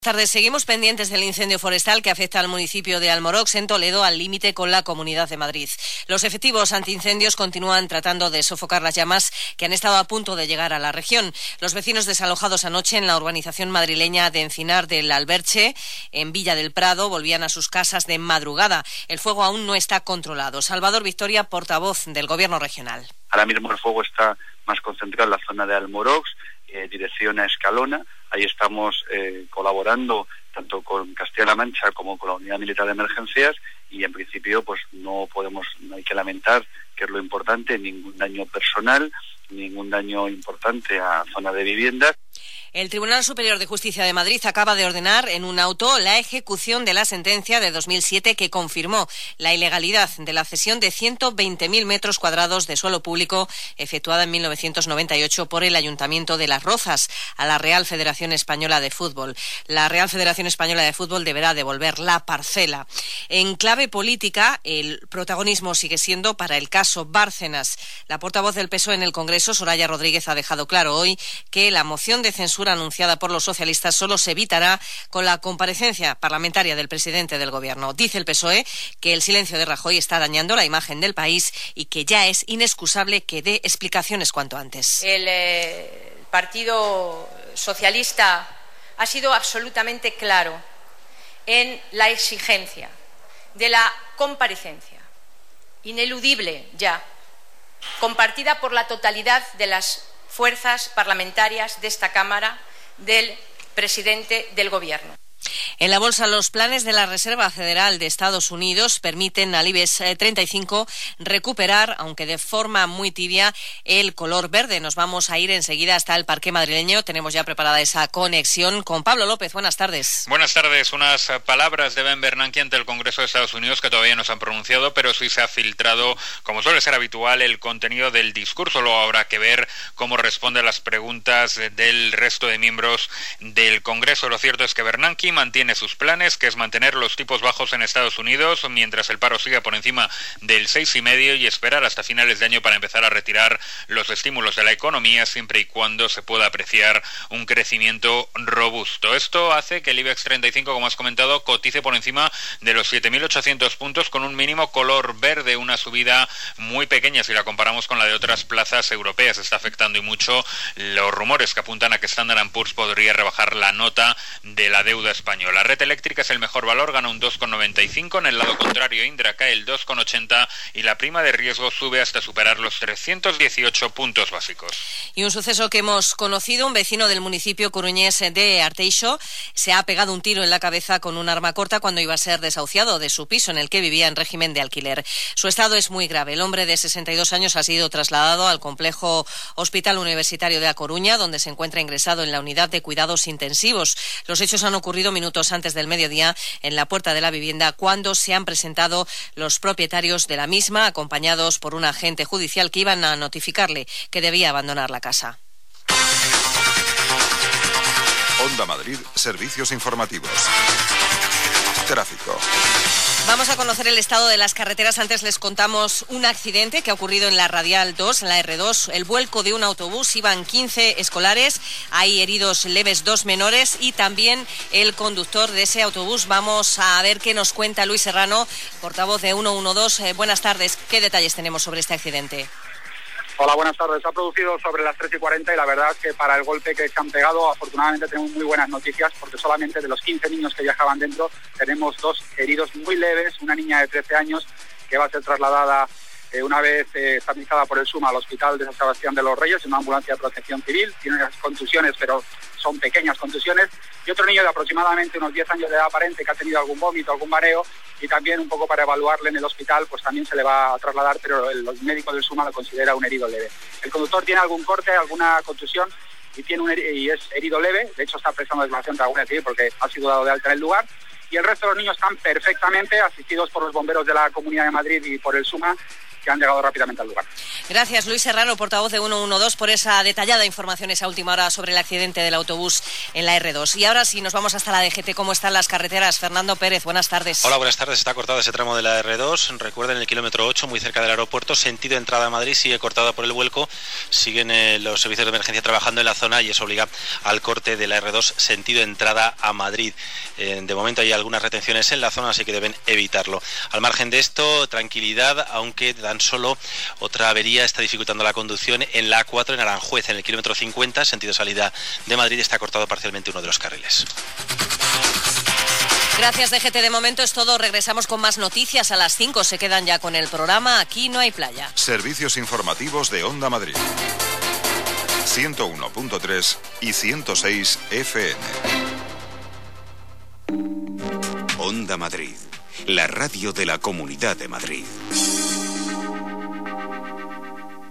Buenas tardes. Seguimos pendientes del incendio forestal que afecta al municipio de Almorox, en Toledo, al límite con la Comunidad de Madrid. Los efectivos antiincendios continúan tratando de sofocar las llamas que han estado a punto de llegar a la región. Los vecinos desalojados anoche en la urbanización madrileña de Encinar del Alberche, en Villa del Prado, volvían a sus casas de madrugada. El fuego aún no está controlado. Salvador Victoria, portavoz del Gobierno regional. Ahora mismo el fuego está más concentrado en la zona de Almorox, dirección a Escalona. Ahí estamos colaborando tanto con Castilla-La Mancha como con la Unidad Militar de Emergencias y en principio pues no hay que lamentar, que es lo importante, ningún daño personal, ningún daño importante a zona de viviendas. El Tribunal Superior de Justicia de Madrid acaba de ordenar en un auto la ejecución de la sentencia de 2007 que confirmó la ilegalidad de la cesión de 120.000 metros cuadrados de suelo público efectuada en 1998 por el Ayuntamiento de Las Rozas a la Real Federación Española de Fútbol. La Real Federación Española de Fútbol deberá devolver la parcela. En clave política, el protagonismo sigue siendo para el caso Bárcenas. La portavoz del PSOE en el Congreso, Soraya Rodríguez, ha dejado claro hoy que la moción de censura anunciada por los socialistas solo se evitará con la comparecencia parlamentaria del presidente del Gobierno. Dice el PSOE que el silencio de Rajoy está dañando la imagen del país y que ya es inexcusable que dé explicaciones cuanto antes. El Partido Socialista ha sido absolutamente claro en la exigencia de la comparecencia, ineludible ya, compartida por la totalidad de las fuerzas parlamentarias de esta Cámara, del presidente del Gobierno. En la bolsa, los planes de la Reserva Federal de Estados Unidos permiten al IBEX 35 recuperar, aunque de forma muy tibia, el color verde. Nos vamos a ir enseguida hasta el Parque Madrileño. Tenemos ya preparada esa conexión con Pablo López. Buenas tardes. Buenas tardes. Unas palabras de Ben Bernanke ante el Congreso de Estados Unidos que todavía no se han pronunciado, pero sí se ha filtrado, como suele ser habitual, el contenido del discurso. Luego habrá que ver cómo responde a las preguntas del resto de miembros del Congreso. Lo cierto es que Bernanke mantiene sus planes, que es mantener los tipos bajos en Estados Unidos mientras el paro siga por encima del 6,5 y esperar hasta finales de año para empezar a retirar los estímulos de la economía siempre y cuando se pueda apreciar un crecimiento robusto. Esto hace que el IBEX 35, como has comentado, cotice por encima de los 7.800 puntos con un mínimo color verde, una subida muy pequeña si la comparamos con la de otras plazas europeas. Está afectando y mucho los rumores que apuntan a que Standard & Poor's podría rebajar la nota de la deuda española. La red eléctrica es el mejor valor, gana un 2,95, en el lado contrario Indra cae el 2,80 y la prima de riesgo sube hasta superar los 318 puntos básicos. Y un suceso que hemos conocido, un vecino del municipio coruñés de Arteixo se ha pegado un tiro en la cabeza con un arma corta cuando iba a ser desahuciado de su piso en el que vivía en régimen de alquiler. Su estado es muy grave. El hombre de 62 años ha sido trasladado al complejo Hospital Universitario de A Coruña, donde se encuentra ingresado en la unidad de cuidados intensivos. Los hechos han ocurrido minutos antes del mediodía en la puerta de la vivienda cuando se han presentado los propietarios de la misma acompañados por un agente judicial que iban a notificarle que debía abandonar la casa. Onda Madrid, servicios informativos. Tráfico. Vamos a conocer el estado de las carreteras. Antes les contamos un accidente que ha ocurrido en la Radial 2, en la R2. El vuelco de un autobús, iban 15 escolares, hay heridos leves, 2 menores y también el conductor de ese autobús. Vamos a ver qué nos cuenta Luis Serrano, portavoz de 112. Buenas tardes, ¿qué detalles tenemos sobre este accidente? Hola, buenas tardes. Se ha producido sobre las 3:40 y la verdad es que para el golpe que se han pegado, afortunadamente tenemos muy buenas noticias porque solamente de los 15 niños que viajaban dentro tenemos 2 heridos muy leves, una niña de 13 años que va a ser trasladada una vez estabilizada por el SUMA al Hospital de San Sebastián de los Reyes en una ambulancia de protección civil. Tiene unas contusiones, pero son pequeñas contusiones. Y otro niño de aproximadamente unos 10 años de edad aparente que ha tenido algún vómito, algún mareo, y también un poco para evaluarle en el hospital, pues también se le va a trasladar, pero el médico del SUMA lo considera un herido leve. El conductor tiene algún corte, alguna contusión y es herido leve. De hecho está prestando declaración de la Guardia Civil porque ha sido dado de alta en el lugar. Y el resto de los niños están perfectamente asistidos por los bomberos de la Comunidad de Madrid y por el SUMA que han llegado rápidamente al lugar. Gracias, Luis Serrano, portavoz de 112, por esa detallada información, esa última hora sobre el accidente del autobús en la R2. Y ahora sí, nos vamos hasta la DGT. ¿Cómo están las carreteras? Fernando Pérez, buenas tardes. Hola, buenas tardes. Está cortado ese tramo de la R2. Recuerden, el kilómetro 8, muy cerca del aeropuerto, sentido entrada a Madrid, sigue cortado por el vuelco. Siguen los servicios de emergencia trabajando en la zona y eso obliga al corte de la R2, sentido entrada a Madrid. De momento hay algunas retenciones en la zona, así que deben evitarlo. Al margen de esto, tranquilidad, aunque tan solo otra avería está dificultando la conducción en la A4 en Aranjuez, en el kilómetro 50, sentido salida de Madrid, está cortado parcialmente uno de los carriles. Gracias, DGT. De momento es todo. Regresamos con más noticias a las 5. Se quedan ya con el programa Aquí no hay playa. Servicios informativos de Onda Madrid. 101.3 y 106 FM. Onda Madrid, la radio de la Comunidad de Madrid.